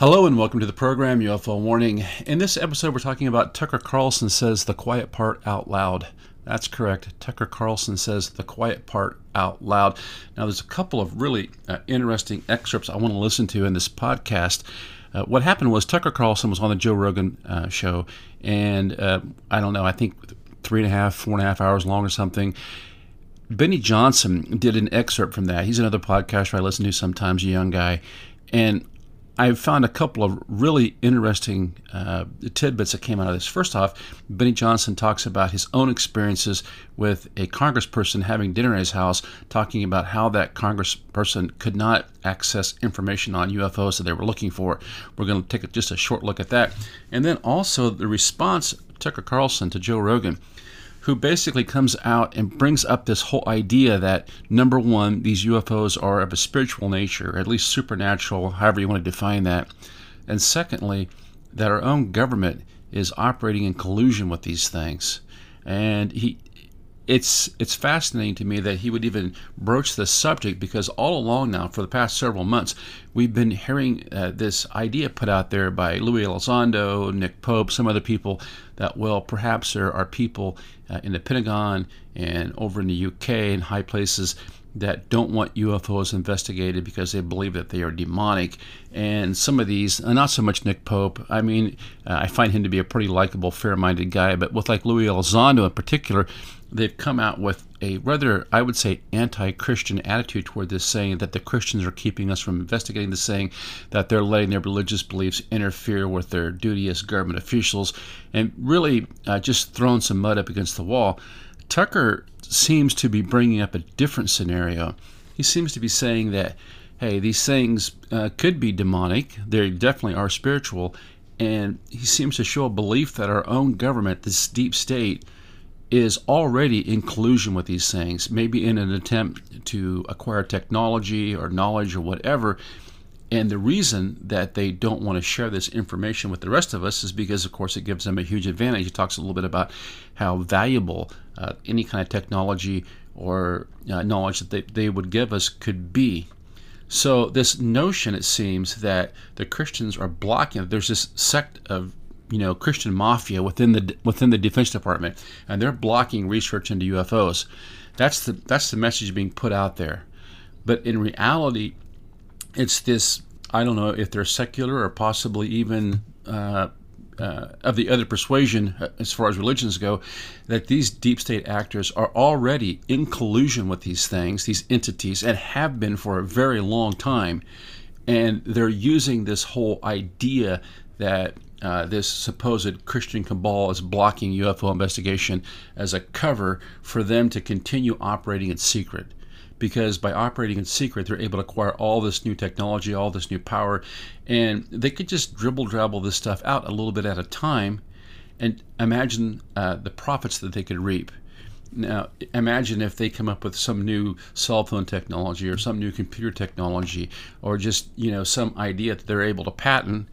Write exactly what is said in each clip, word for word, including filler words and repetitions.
Hello and welcome to the program, U F O Warning. In this episode, we're talking about Tucker Carlson says the quiet part out loud. That's correct. Tucker Carlson says the quiet part out loud. Now, there's a couple of really uh, interesting excerpts I want to listen to in this podcast. Uh, what happened was Tucker Carlson was on the Joe Rogan uh, show, and uh, I don't know, I think three and a half, four and a half hours long or something. Benny Johnson did an excerpt from that. He's another podcaster I listen to sometimes, a young guy. And I found a couple of really interesting uh, tidbits that came out of this. First off, Benny Johnson talks about his own experiences with a congressperson having dinner at his house, talking about how that congressperson could not access information on U F Os that they were looking for. We're going to take a, just a short look at that. And then also the response of Tucker Carlson to Joe Rogan, who basically comes out and brings up this whole idea that, number one, these U F Os are of a spiritual nature, at least supernatural, however you want to define that. And secondly, that our own government is operating in collusion with these things. And he, it's it's fascinating to me that he would even broach this subject, because all along now, for the past several months, we've been hearing uh, this idea put out there by Louis Elizondo, Nick Pope, some other people that, well, perhaps there are people uh, in the Pentagon and over in the U K and high places that don't want U F Os investigated because they believe that they are demonic. And some of these, uh, not so much Nick Pope, I mean, uh, I find him to be a pretty likable, fair-minded guy, but with like Louis Elizondo in particular, they've come out with a rather, I would say, anti-Christian attitude toward this, saying that the Christians are keeping us from investigating this, saying that they're letting their religious beliefs interfere with their duty as government officials, and really uh, just throwing some mud up against the wall. Tucker seems to be bringing up a different scenario. He seems to be saying that, hey, these things uh, could be demonic. They definitely are spiritual. And he seems to show a belief that our own government, this deep state, is already in collusion with these things, maybe in an attempt to acquire technology or knowledge or whatever. And the reason that they don't want to share this information with the rest of us is because, of course, it gives them a huge advantage. He talks a little bit about how valuable uh, any kind of technology or uh, knowledge that they, they would give us could be. So this notion, it seems, that the Christians are blocking, there's this sect of you know, Christian mafia within the within the Defense Department, and they're blocking research into U F Os. That's the that's the message being put out there. But in reality, it's this, I don't know if they're secular or possibly even uh, uh, of the other persuasion as far as religions go, that these deep state actors are already in collusion with these things, these entities, and have been for a very long time. And they're using this whole idea that Uh, this supposed Christian cabal is blocking U F O investigation as a cover for them to continue operating in secret. Because by operating in secret, they're able to acquire all this new technology, all this new power, and they could just dribble drabble this stuff out a little bit at a time, and imagine uh, the profits that they could reap. Now, imagine if they come up with some new cell phone technology or some new computer technology, or just, you know, some idea that they're able to patent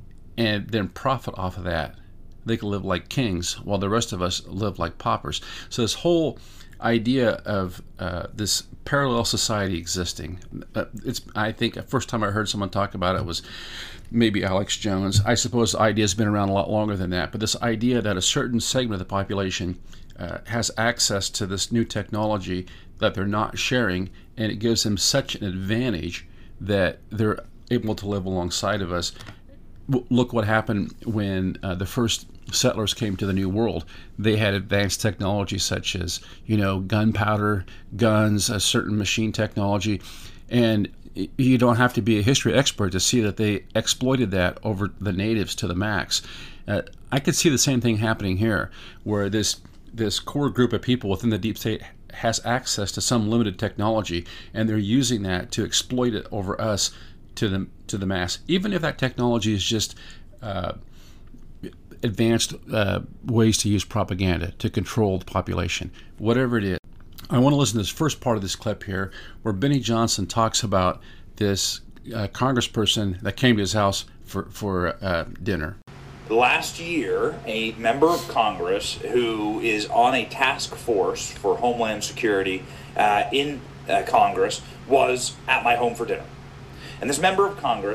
and then profit off of that. They can live like kings while the rest of us live like paupers. So this whole idea of uh, this parallel society existing, uh, it's I think the first time I heard someone talk about it was maybe Alex Jones. I suppose the idea has been around a lot longer than that, but this idea that a certain segment of the population uh, has access to this new technology that they're not sharing, and it gives them such an advantage that they're able to live alongside of us. Look what happened when uh, the first settlers came to the New World. They had advanced technology such as, you know, gunpowder, guns, a certain machine technology, and you don't have to be a history expert to see that they exploited that over the natives to the max. Uh, I could see the same thing happening here, where this this core group of people within the deep state has access to some limited technology, and they're using that to exploit it over us to the to the mass, even if that technology is just uh, advanced uh, ways to use propaganda to control the population, whatever it is. I want to listen to this first part of this clip here, where Benny Johnson talks about this uh, congressperson that came to his house for for uh, dinner. Last year, a member of Congress who is on a task force for Homeland Security uh, in uh, Congress was at my home for dinner. And this member of Congress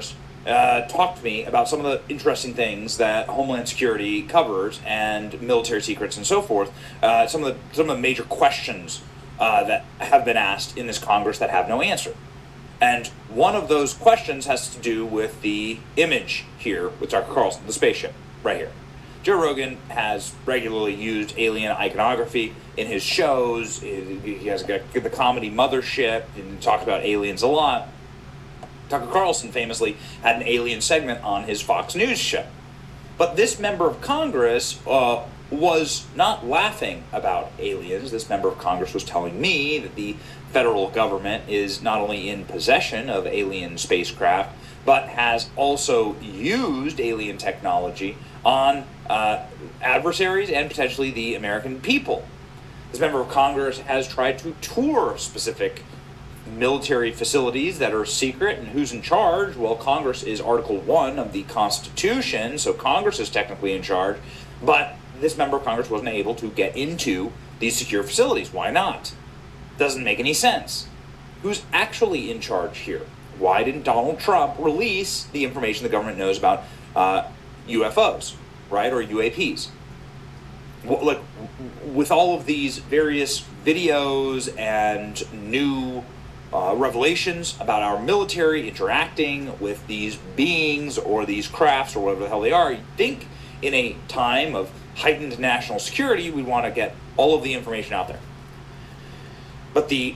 uh, talked to me about some of the interesting things that Homeland Security covers and military secrets and so forth. Uh, some of the some of the major questions uh, that have been asked in this Congress that have no answer. And one of those questions has to do with the image here with Tucker Carlson, the spaceship, right here. Joe Rogan has regularly used alien iconography in his shows. He has got the comedy Mothership and talked about aliens a lot. Tucker Carlson famously had an alien segment on his Fox News show. But this member of Congress uh, was not laughing about aliens. This member of Congress was telling me that the federal government is not only in possession of alien spacecraft, but has also used alien technology on uh, adversaries and potentially the American people. This member of Congress has tried to tour specific military facilities that are secret, and who's in charge? Well, Congress is Article one of the Constitution, so Congress is technically in charge, but this member of Congress wasn't able to get into these secure facilities. Why not? Doesn't make any sense. Who's actually in charge here? Why didn't Donald Trump release the information the government knows about uh, U F Os, right, or U A Ps? Well, like, with all of these various videos and new uh, revelations about our military interacting with these beings or these crafts or whatever the hell they are, you'd think in a time of heightened national security, we'd want to get all of the information out there. But the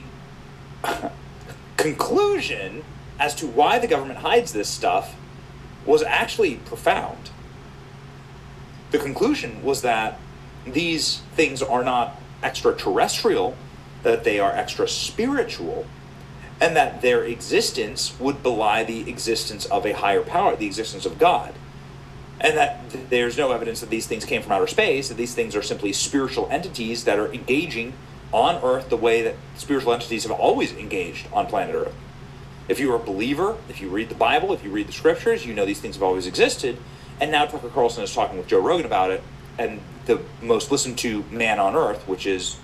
conclusion as to why the government hides this stuff was actually profound. The conclusion was that these things are not extraterrestrial, that they are extra spiritual, and that their existence would belie the existence of a higher power, the existence of God. And that th- there's no evidence that these things came from outer space, that these things are simply spiritual entities that are engaging on Earth the way that spiritual entities have always engaged on planet Earth. If you're a believer, if you read the Bible, if you read the scriptures, you know these things have always existed. And now Tucker Carlson is talking with Joe Rogan about it, and the most listened to man on Earth, which is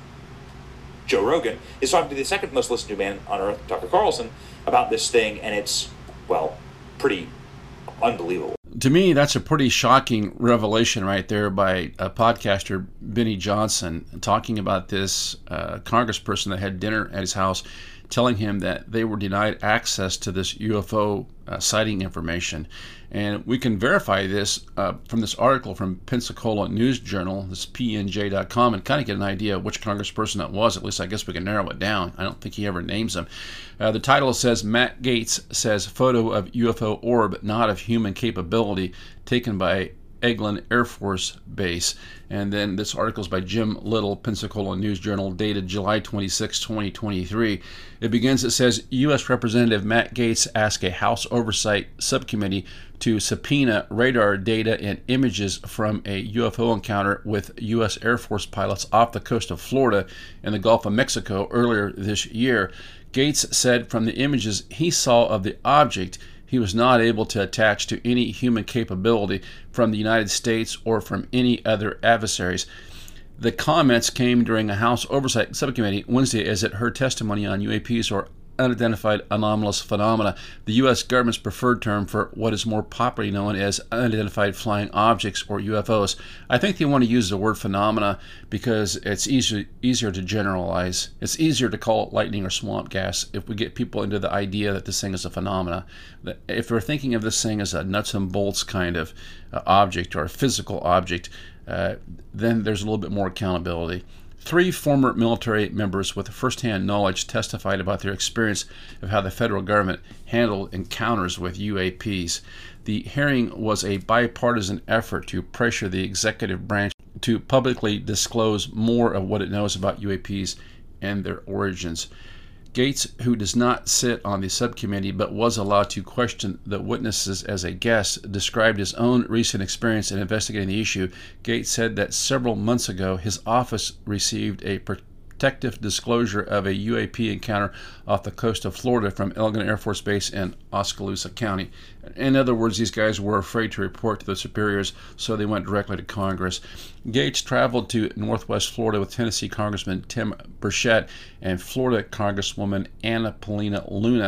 Joe Rogan, is talking to the second most listened to man on Earth, Tucker Carlson, about this thing, and it's, well, pretty unbelievable. To me, that's a pretty shocking revelation right there by a podcaster, Benny Johnson, talking about this uh, congressperson that had dinner at his house, telling him that they were denied access to this U F O uh, sighting information. And we can verify this uh, from this article from Pensacola News Journal, this P N J dot com, and kind of get an idea of which congressperson that was. At least I guess we can narrow it down. I don't think he ever names them. Uh, the title says, Matt Gaetz says photo of U F O orb not of human capability taken by Eglin Air Force Base. And then this article is by Jim Little, Pensacola News Journal, dated July twenty-sixth, twenty twenty-three. It begins, it says, U S Representative Matt Gaetz asked a House Oversight Subcommittee to subpoena radar data and images from a U F O encounter with U S Air Force pilots off the coast of Florida in the Gulf of Mexico earlier this year. Gaetz said from the images he saw of the object, he was not able to attach to any human capability from the United States or from any other adversaries. The comments came during a House Oversight Subcommittee Wednesday as it heard testimony on U A Ps or unidentified anomalous phenomena, the U S government's preferred term for what is more popularly known as unidentified flying objects or U F Os. I think they want to use the word phenomena because it's easier easier to generalize. It's easier to call it lightning or swamp gas if we get people into the idea that this thing is a phenomena. If we're thinking of this thing as a nuts and bolts kind of uh, object or a physical object, uh, then there's a little bit more accountability. Three former military members with first-hand knowledge testified about their experience of how the federal government handled encounters with U A Ps. The hearing was a bipartisan effort to pressure the executive branch to publicly disclose more of what it knows about U A Ps and their origins. Gaetz, who does not sit on the subcommittee but was allowed to question the witnesses as a guest, described his own recent experience in investigating the issue. Gaetz said that several months ago his office received a protective disclosure of a U A P encounter off the coast of Florida from Eglin Air Force Base in Oskaloosa County. In other words, these guys were afraid to report to their superiors, so they went directly to Congress. Gaetz traveled to Northwest Florida with Tennessee Congressman Tim Burchett and Florida Congresswoman Anna Paulina Luna,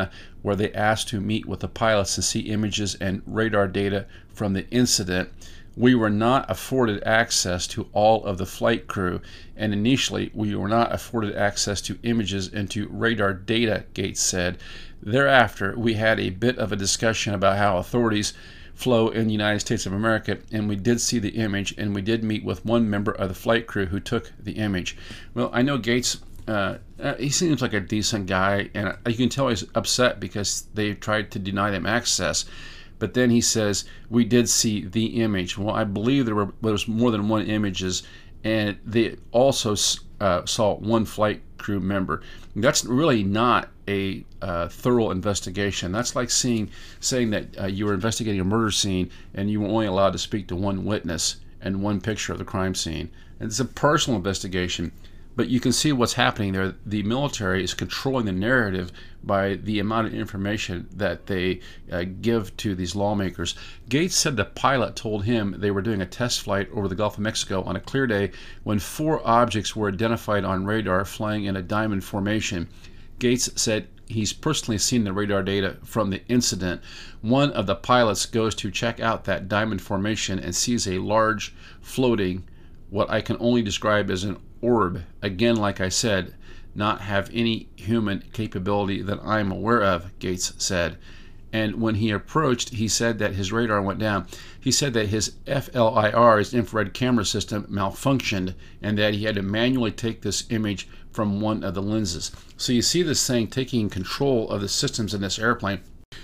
where they asked to meet with the pilots to see images and radar data from the incident. We were not afforded access to all of the flight crew, and initially we were not afforded access to images and to radar data, Gates said. Thereafter, we had a bit of a discussion about how authorities flow in the United States of America, and we did see the image, and we did meet with one member of the flight crew who took the image. Well, I know Gates, uh, he seems like a decent guy, and you can tell he's upset because they tried to deny them access. But then he says, we did see the image. Well, I believe there were there was more than one images, and they also uh, saw one flight crew member. That's really not a uh, thorough investigation. That's like seeing, saying that uh, you were investigating a murder scene and you were only allowed to speak to one witness and one picture of the crime scene. And it's a personal investigation. But you can see what's happening there. The military is controlling the narrative by the amount of information that they uh, give to these lawmakers. Gates said the pilot told him they were doing a test flight over the Gulf of Mexico on a clear day when four objects were identified on radar flying in a diamond formation. Gates said he's personally seen the radar data from the incident. One of the pilots goes to check out that diamond formation and sees a large floating, what I can only describe as an orb, again, like I said, not have any human capability that I'm aware of, Gates said. And when he approached, he said that his radar went down. He said that his F L I R, his infrared camera system, malfunctioned, and that he had to manually take this image from one of the lenses. So you see this thing taking control of the systems in this airplane.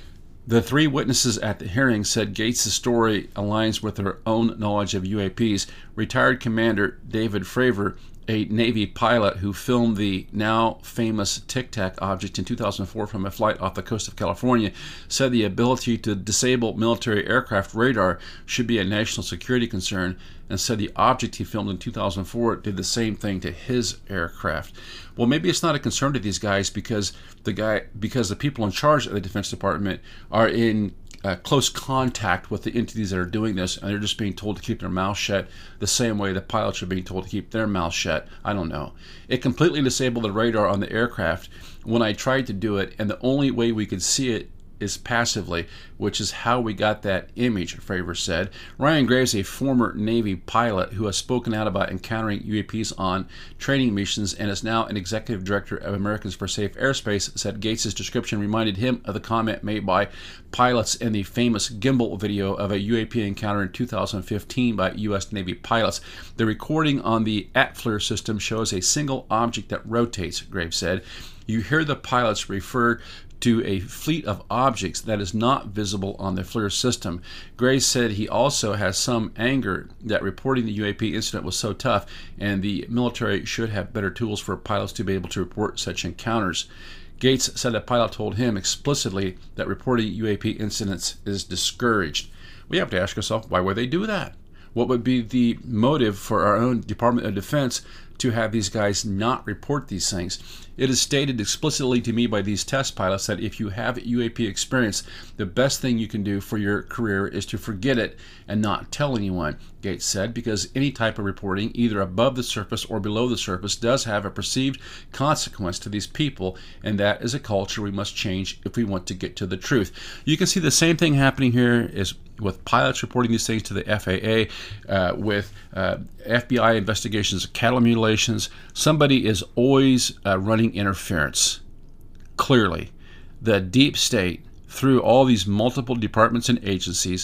The three witnesses at the hearing said Gates' story aligns with their own knowledge of U A Ps. Retired Commander David Fravor, a Navy pilot who filmed the now famous Tic Tac object in two thousand four from a flight off the coast of California, said the ability to disable military aircraft radar should be a national security concern, and said the object he filmed in two thousand four did the same thing to his aircraft. Well, maybe it's not a concern to these guys because the guy because the people in charge of the Defense Department are in Uh, close contact with the entities that are doing this, and they're just being told to keep their mouth shut the same way the pilots are being told to keep their mouth shut. I don't know. It completely disabled the radar on the aircraft when I tried to do it, and the only way we could see it is passively, which is how we got that image, Fravor said. Ryan Graves, a former Navy pilot who has spoken out about encountering U A Ps on training missions and is now an executive director of Americans for Safe Airspace, said Gates' description reminded him of the comment made by pilots in the famous gimbal video of a U A P encounter in two thousand fifteen by U S Navy pilots. The recording on the A T FLIR system shows a single object that rotates, Graves said. You hear the pilots refer to a fleet of objects that is not visible on the FLIR system. Graves said he also has some anger that reporting the U A P incident was so tough, and the military should have better tools for pilots to be able to report such encounters. Gates said a pilot told him explicitly that reporting U A P incidents is discouraged. We have to ask ourselves, why would they do that? What would be the motive for our own Department of Defense to have these guys not report these things? It is stated explicitly to me by these test pilots that if you have U A P experience, the best thing you can do for your career is to forget it and not tell anyone, Gates said, because any type of reporting, either above the surface or below the surface, does have a perceived consequence to these people, and that is a culture we must change if we want to get to the truth. You can see the same thing happening here is with pilots reporting these things to the F A A, uh, with uh, F B I investigations of cattle mutilations. Somebody is always uh, running interference. Clearly, the deep state, through all these multiple departments and agencies,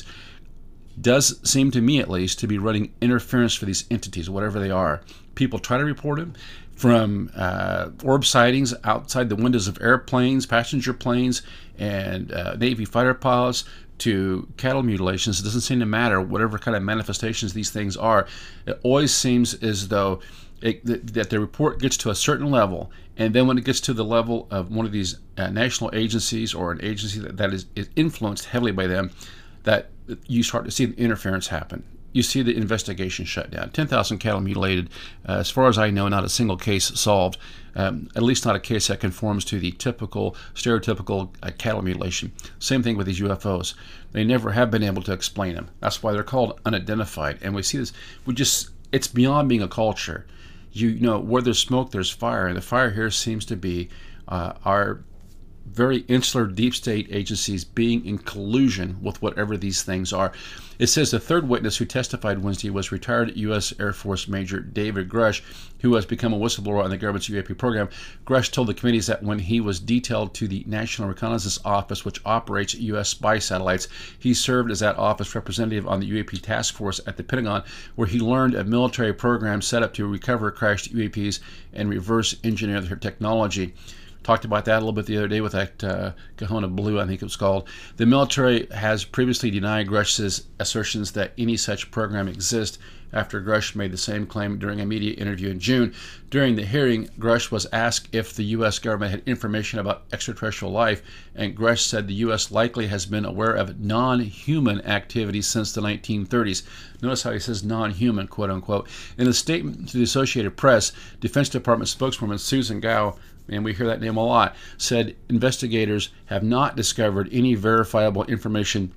does seem to me at least to be running interference for these entities, whatever they are. People try to report them, from uh, orb sightings outside the windows of airplanes, passenger planes, and uh, Navy fighter pilots, to cattle mutilations. It doesn't seem to matter whatever kind of manifestations these things are. It always seems as though it, that, that the report gets to a certain level, and then when it gets to the level of one of these uh, national agencies or an agency that, that is, is influenced heavily by them, that you start to see the interference happen. You see the investigation shut down. ten thousand cattle mutilated. Uh, as far as I know, not a single case solved. Um, at least not a case that conforms to the typical, stereotypical uh, cattle mutilation. Same thing with these U F Os. They never have been able to explain them. That's why they're called unidentified. And we see this. We just, it's beyond being a culture. You know, where there's smoke, there's fire. And the fire here seems to be uh, our very insular deep state agencies being in collusion with whatever these things are. It says the third witness who testified Wednesday was retired U S Air Force Major David Grush, who has become a whistleblower on the government's U A P program. Grush told the committees that when he was detailed to the National Reconnaissance Office, which operates U S spy satellites, he served as that office representative on the U A P task force at the Pentagon, where he learned of military programs set up to recover crashed U A Ps and reverse engineer their technology. Talked about that a little bit the other day with that uh, Kahuna Blue, I think it was called. The military has previously denied Grush's assertions that any such program exists after Grush made the same claim during a media interview in June. During the hearing, Grush was asked if the U S government had information about extraterrestrial life, and Grush said the U S likely has been aware of non-human activity since the nineteen thirties. Notice how he says non-human, quote unquote. In a statement to the Associated Press, Defense Department spokeswoman Susan Gao, and we hear that name a lot, said investigators have not discovered any verifiable information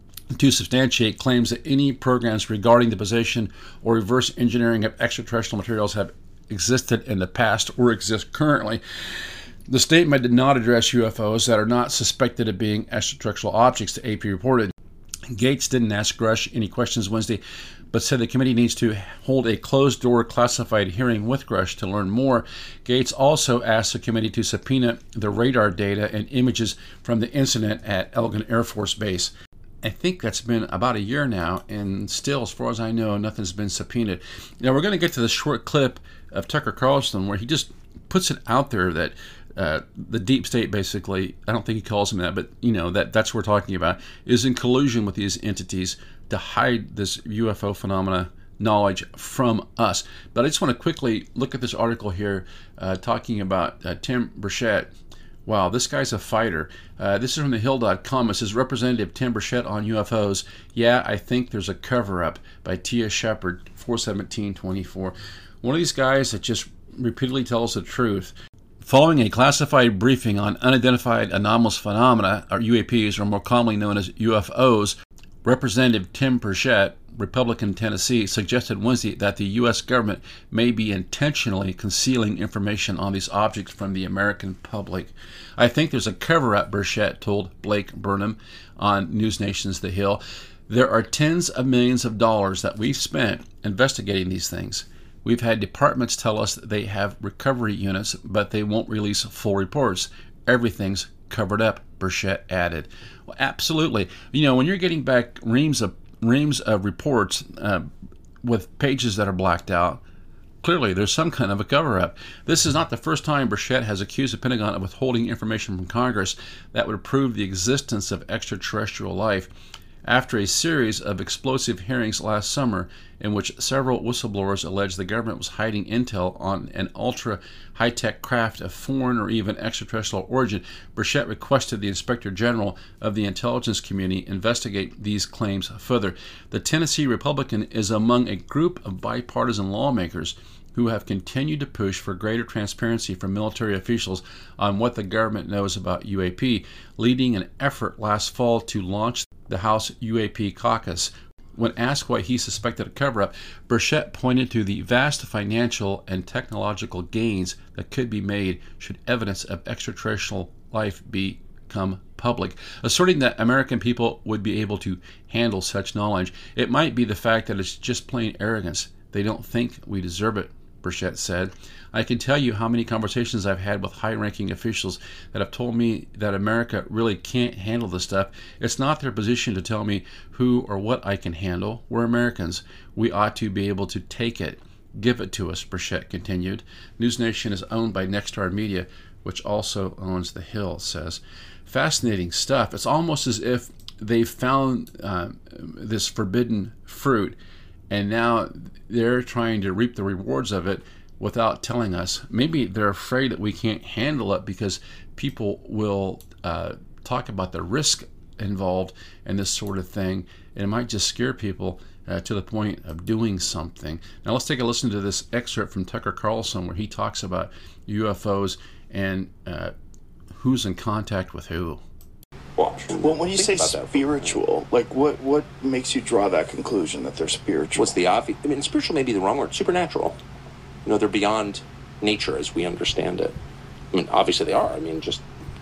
to substantiate claims that any programs regarding the possession or reverse engineering of extraterrestrial materials have existed in the past or exist currently. The statement did not address U F Os that are not suspected of being extraterrestrial objects, the A P reported. Gates didn't ask Grush any questions Wednesday, but said the committee needs to hold a closed-door classified hearing with Grush to learn more. Gates also asked the committee to subpoena the radar data and images from the incident at Eglin Air Force Base. I think that's been about a year now, and still, as far as I know, nothing's been subpoenaed. Now, we're going to get to the short clip of Tucker Carlson where he just puts it out there that uh, the deep state, basically, I don't think he calls them that, but, you know, that that's what we're talking about, is in collusion with these entities to hide this U F O phenomena knowledge from us. But I just want to quickly look at this article here uh, talking about uh, Tim Burchett. Wow, this guy's a fighter. Uh, this is from the hill dot com. It says, Representative Tim Burchett on U F Os. Yeah, I think there's a cover-up, by Tia Shepard, four seventeen twenty-four. One of these guys that just repeatedly tells the truth. Following a classified briefing on unidentified anomalous phenomena, or U A Ps, or more commonly known as U F Os, Representative Tim Burchett, Republican Tennessee, suggested Wednesday that the U S government may be intentionally concealing information on these objects from the American public. I think there's a cover-up, Burchett told Blake Burnham on News Nation's The Hill. There are tens of millions of dollars that we've spent investigating these things. We've had departments tell us that they have recovery units, but they won't release full reports. Everything's covered up, Burchett added. Well, absolutely. You know, when you're getting back reams of reams of reports uh, with pages that are blacked out, clearly there's some kind of a cover-up. This is not the first time Burchett has accused the Pentagon of withholding information from Congress that would prove the existence of extraterrestrial life. After a series of explosive hearings last summer in which several whistleblowers alleged the government was hiding intel on an ultra-high-tech craft of foreign or even extraterrestrial origin, Burchett requested the Inspector General of the intelligence community investigate these claims further. The Tennessee Republican is among a group of bipartisan lawmakers who have continued to push for greater transparency from military officials on what the government knows about U A P, leading an effort last fall to launch the House U A P caucus. When asked why he suspected a cover-up, Burchett pointed to the vast financial and technological gains that could be made should evidence of extraterrestrial life become public, asserting that American people would be able to handle such knowledge. It might be the fact that it's just plain arrogance. They don't think we deserve it, Burchett said. I can tell you how many conversations I've had with high-ranking officials that have told me that America really can't handle this stuff. It's not their position to tell me who or what I can handle. We're Americans. We ought to be able to take it. Give it to us, Burchett continued. News Nation is owned by Nexstar Media, which also owns The Hill, says. Fascinating stuff. It's almost as if they've found uh, this forbidden fruit, and now they're trying to reap the rewards of it without telling us. Maybe they're afraid that we can't handle it because people will uh, talk about the risk involved in this sort of thing, and it might just scare people uh, to the point of doing something. Now let's take a listen to this excerpt from Tucker Carlson where he talks about U F Os and uh, who's in contact with who. Watch. Well, when you say spiritual, like what what makes you draw that conclusion that they're spiritual? What's the obvious? I mean, spiritual may be the wrong word. Supernatural. You know, they're beyond nature as we understand it. I mean, obviously they are. I mean, just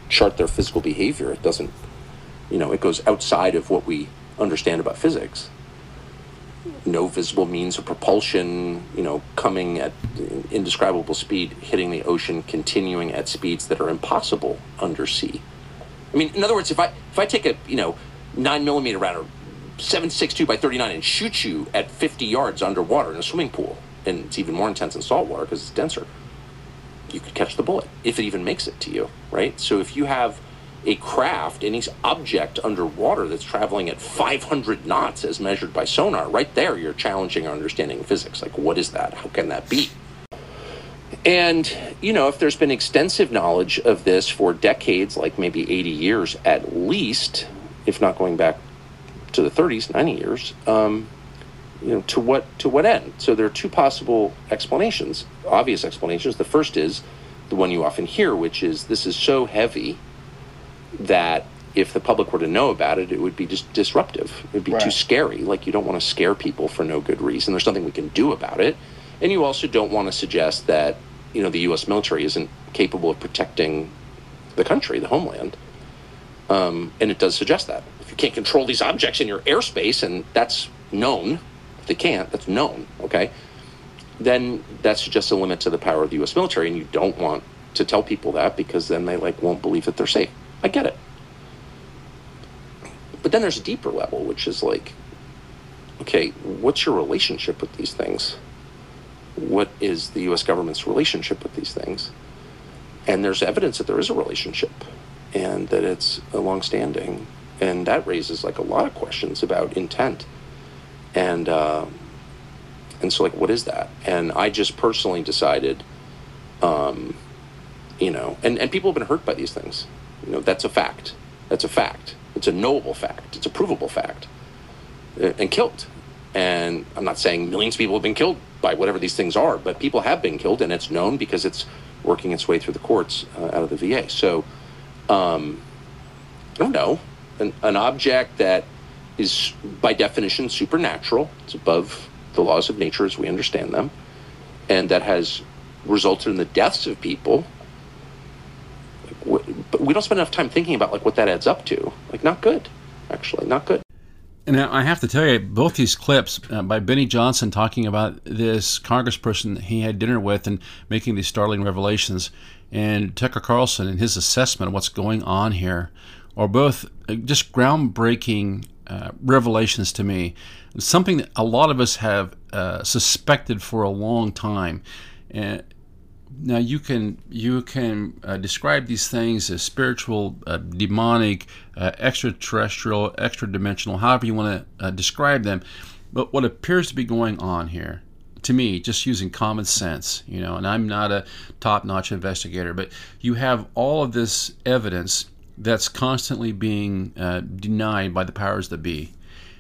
chart their physical behavior. It doesn't, you know, it goes outside of what we understand about physics. No visible means of propulsion, you know, coming at indescribable speed, hitting the ocean, continuing at speeds that are impossible undersea. I mean, in other words, if I if I take a, you know, nine millimeter round or seven six two by thirty-nine and shoot you at fifty yards underwater in a swimming pool, and it's even more intense in saltwater because it's denser, you could catch the bullet if it even makes it to you, right? So if you have a craft, any object underwater that's traveling at five hundred knots as measured by sonar, right there you're challenging our understanding of physics. Like, what is that? How can that be? And, you know, if there's been extensive knowledge of this for decades, like maybe eighty years at least, if not going back to the thirties, ninety years, um, you know, to what to what end? So there are two possible explanations, obvious explanations. The first is the one you often hear, which is this is so heavy that if the public were to know about it, it would be just disruptive. It would be Right. too scary. Like, you don't want to scare people for no good reason. There's nothing we can do about it. And you also don't want to suggest that, you know, the U S military isn't capable of protecting the country, the homeland. Um, and it does suggest that. If you can't control these objects in your airspace, and that's known, if they can't, that's known, okay, then that suggests a limit to the power of the U S military, and you don't want to tell people that because then they, like, won't believe that they're safe. I get it. But then there's a deeper level, which is like, okay, what's your relationship with these things? What is the U S government's relationship with these things? And there's evidence that there is a relationship and that it's a long-standing. And that raises like a lot of questions about intent. And, uh, and so like, what is that? And I just personally decided, um, you know, and, and people have been hurt by these things. You know, that's a fact. That's a fact. It's a knowable fact. It's a provable fact. And killed. And I'm not saying millions of people have been killed by whatever these things are, but people have been killed, and it's known because it's working its way through the courts uh, out of the V A. So, um, I don't know. An, an object that is, by definition, supernatural. It's above the laws of nature as we understand them, and that has resulted in the deaths of people. But we don't spend enough time thinking about like what that adds up to. Like, not good, actually, not good. And I have to tell you, both these clips uh, by Benny Johnson talking about this congressperson he had dinner with and making these startling revelations, and Tucker Carlson and his assessment of what's going on here, are both just groundbreaking uh, revelations to me. Something that a lot of us have uh, suspected for a long time. And now you can you can uh, describe these things as spiritual, uh, demonic, uh, extraterrestrial, extra-dimensional, however you want to uh, describe them. But what appears to be going on here, to me, just using common sense, you know, and I'm not a top-notch investigator, but you have all of this evidence that's constantly being uh, denied by the powers that be.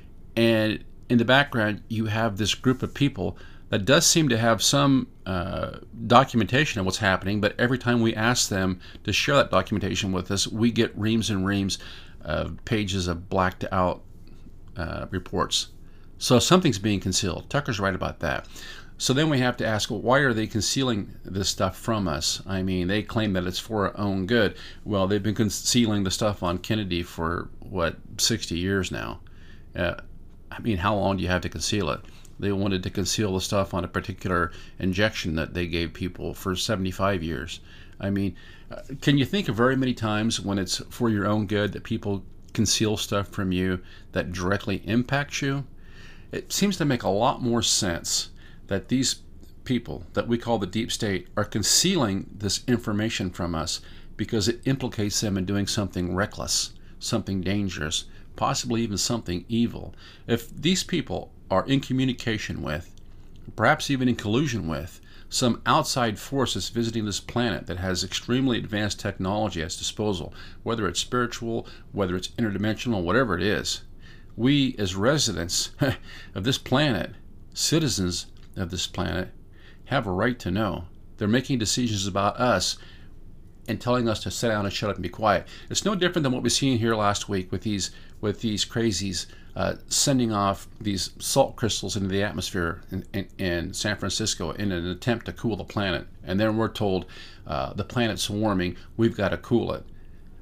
And in the background, you have this group of people that does seem to have some uh, documentation of what's happening, but every time we ask them to share that documentation with us, we get reams and reams of pages of blacked out uh, reports. So something's being concealed. Tucker's right about that. So then we have to ask, well, why are they concealing this stuff from us? I mean, they claim that it's for our own good. Well, they've been concealing the stuff on Kennedy for, what, sixty years now. Uh, I mean, how long do you have to conceal it? They wanted to conceal the stuff on a particular injection that they gave people for seventy-five years. I mean, uh, can you think of very many times when it's for your own good that people conceal stuff from you that directly impacts you? It seems to make a lot more sense that these people that we call the deep state are concealing this information from us because it implicates them in doing something reckless, something dangerous, possibly even something evil. If these people are in communication with, perhaps even in collusion with, some outside force that's visiting this planet that has extremely advanced technology at its disposal, whether it's spiritual, whether it's interdimensional, whatever it is, we as residents of this planet, citizens of this planet, have a right to know. They're making decisions about us and telling us to sit down and shut up and be quiet. It's no different than what we've seen here last week with these with these crazies uh, sending off these salt crystals into the atmosphere in, in, in San Francisco in an attempt to cool the planet. And then we're told uh, the planet's warming, we've got to cool it.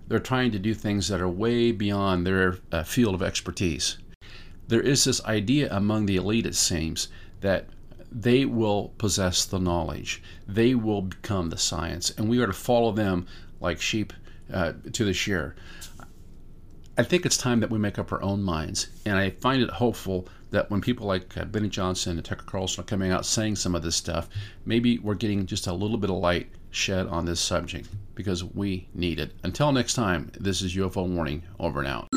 they're trying to do things that are way beyond their uh, field of expertise. There is this idea among the elite, it seems, that they will possess the knowledge. They will become the science, and we are to follow them like sheep uh, to the shear. I think it's time that we make up our own minds, and I find it hopeful that when people like uh, Benny Johnson and Tucker Carlson are coming out saying some of this stuff, maybe we're getting just a little bit of light shed on this subject, because we need it. Until next time, this is U F O Warning, over and out.